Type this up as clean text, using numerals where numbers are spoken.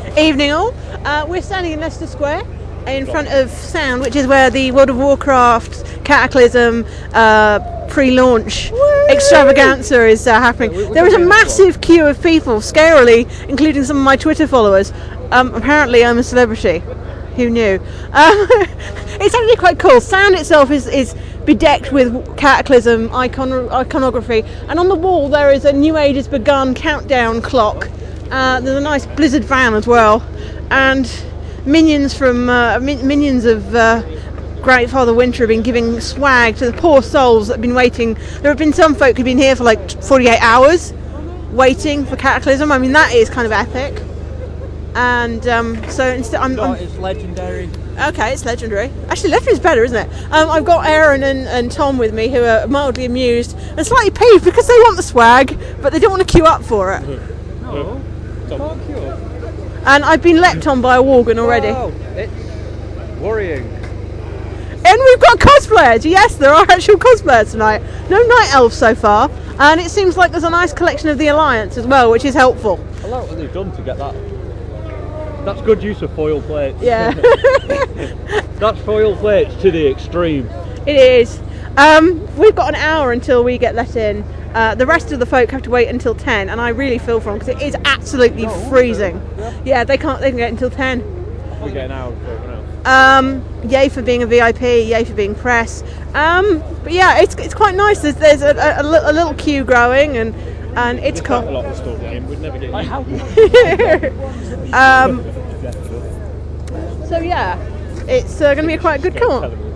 Evening all. We're standing in Leicester Square in front of Sound, which is where the World of Warcraft Cataclysm pre-launch extravaganza is happening. There is a massive queue of people, scarily, including some of my Twitter followers. Apparently I'm a celebrity. Who knew? It's actually quite cool. Sound itself is bedecked with Cataclysm iconography, and on the wall there is a New Age has begun countdown clock. There's a nice Blizzard van as well, and minions from minions of Great Father Winter have been giving swag to the poor souls that have been waiting. There have been some folk who've been here for like 48 hours waiting for Cataclysm. I mean, that is kind of epic. And so instead, it's legendary. Okay, it's legendary. Actually, legendary's better, isn't it? I've got Aaron and Tom with me, who are mildly amused and slightly peeved because they want the swag, but they don't want to queue up for it. No, can't queue up. And I've been leapt on by a Worgen already. Wow, it's worrying. And we've got cosplayers. Yes, there are actual cosplayers tonight. No night elves so far, and it seems like there's a nice collection of the Alliance as well, which is helpful. I like what they've done to get that. That's good use of foil plates. Yeah. That's foil plates to the extreme. It is. We've got an hour until we get let in. The rest of the folk have to wait until 10, and I really feel for them because it is absolutely freezing. Yeah, they can get until 10. We get an hour before now. Yay for being a VIP, yay for being press. But yeah, it's quite nice. There's a little queue growing, and it's cool. A lot of stuff in. We'd never get So yeah, it's going to be a quite good call.